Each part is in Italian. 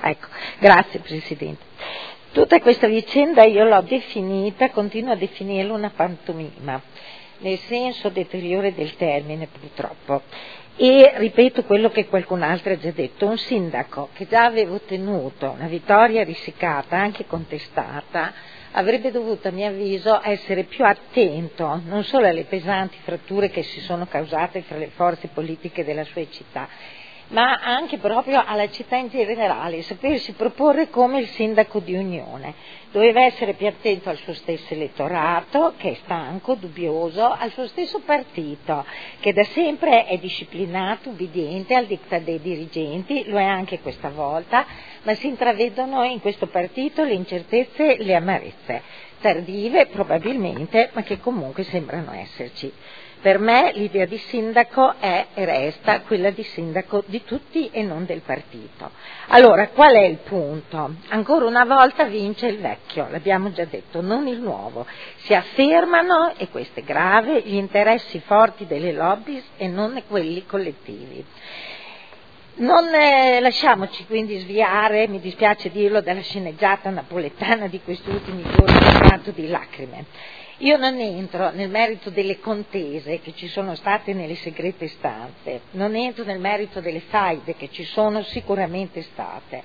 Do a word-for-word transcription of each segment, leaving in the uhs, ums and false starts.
Ecco, grazie Presidente. Tutta questa vicenda io l'ho definita, continuo a definirla una pantomima, nel senso deteriore del termine purtroppo. E ripeto quello che qualcun altro ha già detto, un sindaco che già aveva ottenuto una vittoria risicata, anche contestata, avrebbe dovuto a mio avviso essere più attento non solo alle pesanti fratture che si sono causate fra le forze politiche della sua città, ma anche proprio alla città in generale, sapersi proporre come il sindaco di unione. Doveva essere più attento al suo stesso elettorato, che è stanco, dubbioso, al suo stesso partito, che da sempre è disciplinato, ubbidiente al diktat dei dirigenti, lo è anche questa volta, ma si intravedono in questo partito le incertezze, le amarezze, tardive probabilmente, ma che comunque sembrano esserci. Per me l'idea di sindaco è e resta quella di sindaco di tutti e non del partito. Allora, qual è il punto? Ancora una volta vince il vecchio, l'abbiamo già detto, non il nuovo. Si affermano, e questo è grave, gli interessi forti delle lobby e non quelli collettivi. Non eh, lasciamoci quindi sviare, mi dispiace dirlo, dalla sceneggiata napoletana di questi ultimi giorni, tanto di lacrime. Io non entro nel merito delle contese che ci sono state nelle segrete stanze, non entro nel merito delle faide che ci sono sicuramente state,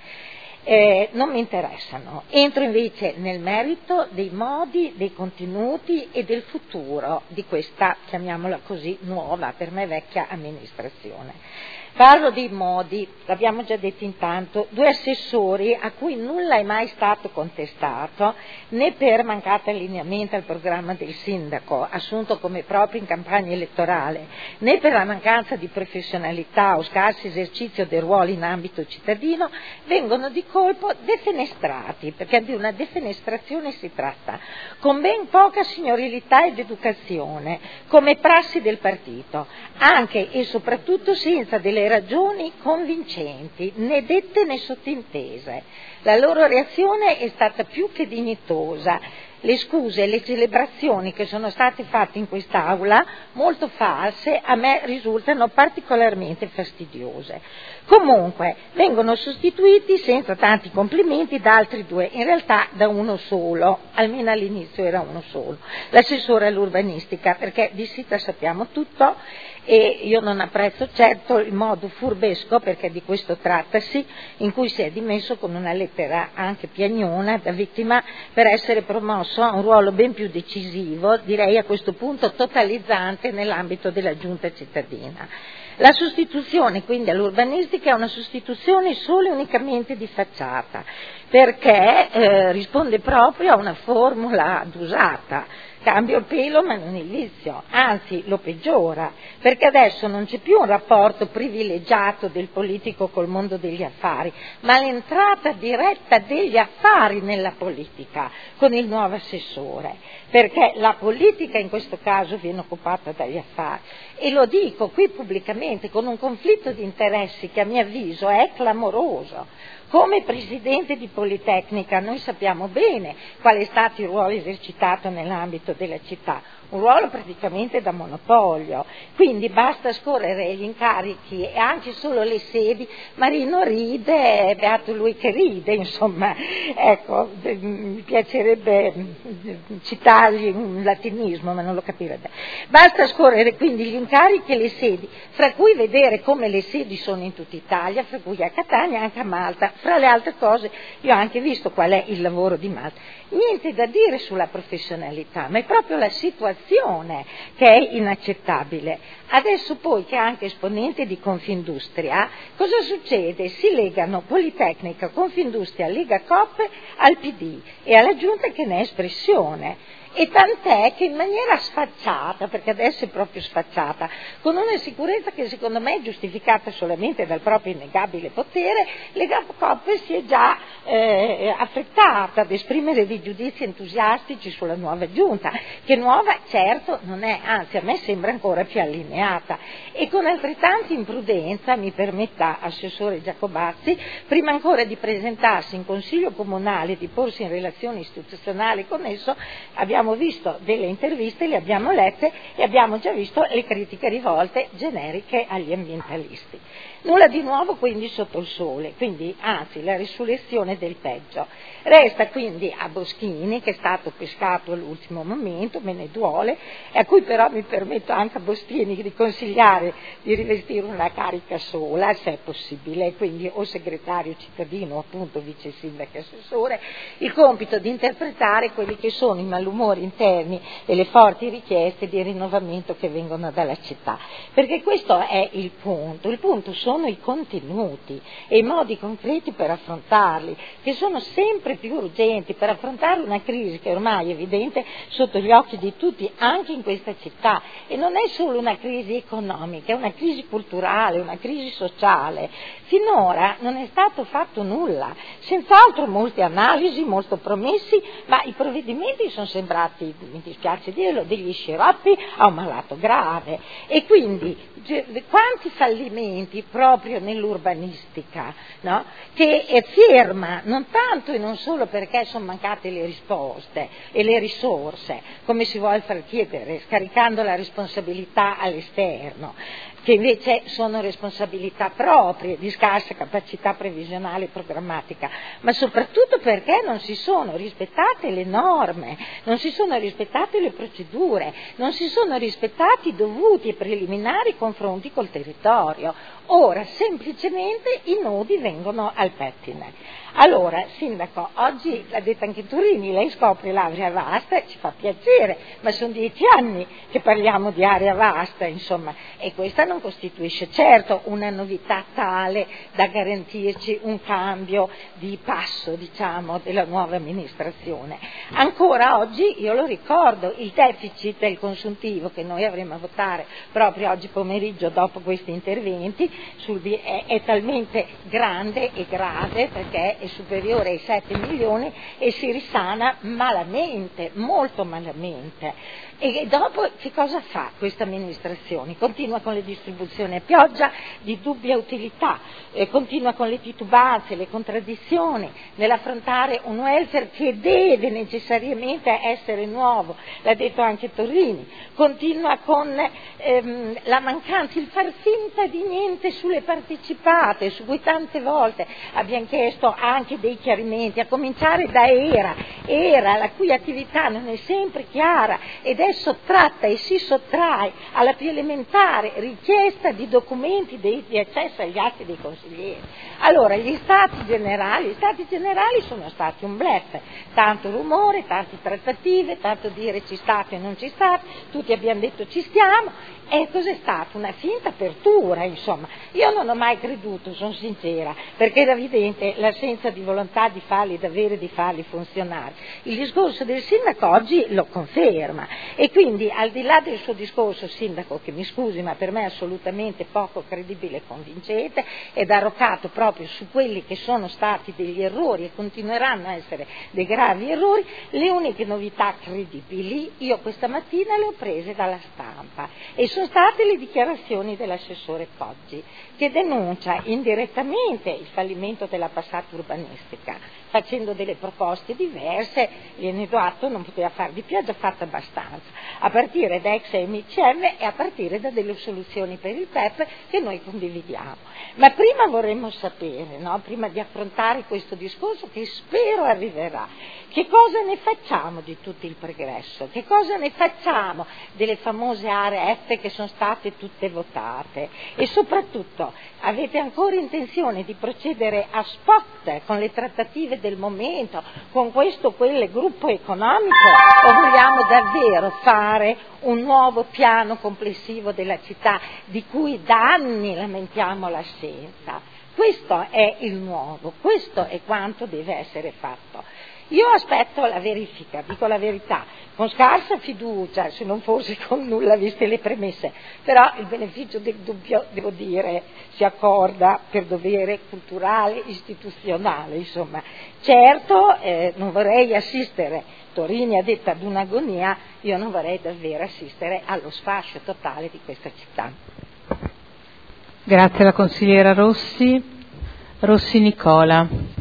eh, non mi interessano. Entro invece nel merito dei modi, dei contenuti e del futuro di questa, chiamiamola così, nuova, per me vecchia amministrazione. Parlo dei modi, l'abbiamo già detto intanto, due assessori a cui nulla è mai stato contestato, né per mancato allineamento al programma del sindaco, assunto come proprio in campagna elettorale, né per la mancanza di professionalità o scarso esercizio dei ruoli in ambito cittadino, vengono di colpo defenestrati, perché di una defenestrazione si tratta, con ben poca signorilità ed educazione, come prassi del partito, anche e soprattutto senza delle ragioni convincenti, né dette né sottintese. La loro reazione è stata più che dignitosa. Le scuse e le celebrazioni che sono state fatte in quest'Aula, molto false, a me risultano particolarmente fastidiose. Comunque, vengono sostituiti senza tanti complimenti da altri due, in realtà da uno solo, almeno all'inizio era uno solo, l'assessore all'urbanistica, perché di Sita sappiamo tutto e io non apprezzo certo il modo furbesco, perché di questo trattasi, in cui si è dimesso con una lettera anche piagnona da vittima per essere promosso a un ruolo ben più decisivo, direi a questo punto totalizzante nell'ambito della giunta cittadina. La sostituzione quindi all'urbanistica è una sostituzione solo e unicamente di facciata, perché eh, risponde proprio a una formula usata. Cambio il pelo ma non il vizio, anzi lo peggiora, perché adesso non c'è più un rapporto privilegiato del politico col mondo degli affari, ma l'entrata diretta degli affari nella politica con il nuovo assessore, perché la politica in questo caso viene occupata dagli affari. E lo dico qui pubblicamente con un conflitto di interessi che a mio avviso è clamoroso. Come presidente di Politecnica noi sappiamo bene qual è stato il ruolo esercitato nell'ambito della città, un ruolo praticamente da monopolio, quindi basta scorrere gli incarichi e anche solo le sedi. Marino ride, beato lui che ride, insomma, ecco, mi piacerebbe citargli un latinismo ma non lo capirebbe. Basta scorrere quindi gli incarichi e le sedi, fra cui vedere come le sedi sono in tutta Italia, fra cui a Catania e anche a Malta. Fra le altre cose io ho anche visto qual è il lavoro di Malta. Niente da dire sulla professionalità, ma è proprio la situazione che è inaccettabile. Adesso poi che è anche esponente di Confindustria, cosa succede? Si legano Politecnica, Confindustria, Lega Coop al P D e alla Giunta che ne è espressione. E tant'è che in maniera sfacciata, perché adesso è proprio sfacciata, con una sicurezza che secondo me è giustificata solamente dal proprio innegabile potere, Lega Coop si è già eh, affrettata ad esprimere dei giudizi entusiastici sulla nuova giunta, che nuova certo non è, anzi a me sembra ancora più allineata, e con altrettanta imprudenza, mi permetta assessore Giacobazzi, prima ancora di presentarsi in consiglio comunale e di porsi in relazione istituzionale con esso, abbiamo abbiamo visto delle interviste, le abbiamo lette e abbiamo già visto le critiche rivolte generiche agli ambientalisti. Nulla di nuovo quindi sotto il sole, quindi anzi la risurrezione del peggio. Resta quindi a Boschini, che è stato pescato all'ultimo momento, me ne duole, e a cui però mi permetto anche a Boschini di consigliare di rivestire una carica sola, se è possibile, quindi o segretario cittadino o appunto vice sindaco e assessore, il compito di interpretare quelli che sono i malumori interni e le forti richieste di rinnovamento che vengono dalla città. Perché questo è il punto, il punto sono i contenuti e i modi concreti per affrontarli, che sono sempre più urgenti per affrontare una crisi che ormai è evidente sotto gli occhi di tutti, anche in questa città, e non è solo una crisi economica, è una crisi culturale, una crisi sociale. Finora non è stato fatto nulla, senz'altro molte analisi, molte promessi, ma i provvedimenti sono sembrati, mi dispiace dirlo, degli sciroppi a un malato grave. E quindi quanti fallimenti proprio nell'urbanistica, no? Che è ferma, non tanto e non solo perché sono mancate le risposte e le risorse, come si vuole far chiedere, scaricando la responsabilità all'esterno, che invece sono responsabilità proprie di scarsa capacità previsionale e programmatica, ma soprattutto perché non si sono rispettate le norme, non si sono rispettate le procedure, non si sono rispettati i dovuti e preliminari confronti col territorio. Ora semplicemente i nodi vengono al pettine. Allora, Sindaco, oggi l'ha detto anche Turini, lei scopre l'area vasta, ci fa piacere, ma sono dieci anni che parliamo di area vasta, insomma, e questa non costituisce certo una novità tale da garantirci un cambio di passo, diciamo, della nuova amministrazione. Ancora oggi, io lo ricordo, il deficit del consuntivo che noi avremo a votare proprio oggi pomeriggio dopo questi interventi sul, è, è talmente grande e grave perché è superiore ai sette milioni e si risana malamente, molto malamente. E dopo che cosa fa questa amministrazione? Continua con le distribuzioni a pioggia di dubbia utilità, eh, continua con le titubanze, le contraddizioni nell'affrontare un welfare che deve necessariamente essere nuovo, l'ha detto anche Torrini, continua con ehm, la mancanza, il far finta di niente sulle partecipate, su cui tante volte abbiamo chiesto anche dei chiarimenti, a cominciare da ERA, ERA la cui attività non è sempre chiara ed è sottratta e si sottrae alla più elementare richiesta di documenti di, di accesso agli atti dei consiglieri. Allora, gli stati generali, gli stati generali sono stati un bluff, tanto rumore, tante trattative, tanto dire ci state e non ci state, tutti abbiamo detto ci stiamo, e cos'è stato? Una finta apertura, insomma. Io non ho mai creduto, sono sincera, perché era evidente l'assenza di volontà di farli davvero e di farli funzionare. Il discorso del sindaco oggi lo conferma e quindi al di là del suo discorso, sindaco, che mi scusi ma per me è assolutamente poco credibile e convincente ed arroccato proprio su quelli che sono stati degli errori e continueranno a essere dei gravi errori, le uniche novità credibili io questa mattina le ho prese dalla stampa e sono state le dichiarazioni dell'assessore Poggi, che denuncia indirettamente il fallimento della passata urbanistica, facendo delle proposte diverse, gliene do atto, non poteva fare di più, ha già fatto abbastanza, a partire da ex M C M e a partire da delle soluzioni per il P E P che noi condividiamo. Ma prima vorremmo sapere, no? Prima di affrontare questo discorso che spero arriverà, che cosa ne facciamo di tutto il progresso, che cosa ne facciamo delle famose aree F che sono state tutte votate e soprattutto avete ancora intenzione di procedere a spot con le trattative del momento, con questo o quel gruppo economico, o vogliamo davvero fare un nuovo piano complessivo della città di cui da anni lamentiamo l'assenza? Questo è il nuovo, questo è quanto deve essere fatto. Io aspetto la verifica, dico la verità, con scarsa fiducia, se non fosse con nulla viste le premesse, però il beneficio del dubbio, devo dire, si accorda per dovere culturale, istituzionale, insomma. Certo, eh, non vorrei assistere, Torini ha detto ad un'agonia, io non vorrei davvero assistere allo sfascio totale di questa città. Grazie alla consigliera Rossi. Rossi Nicola.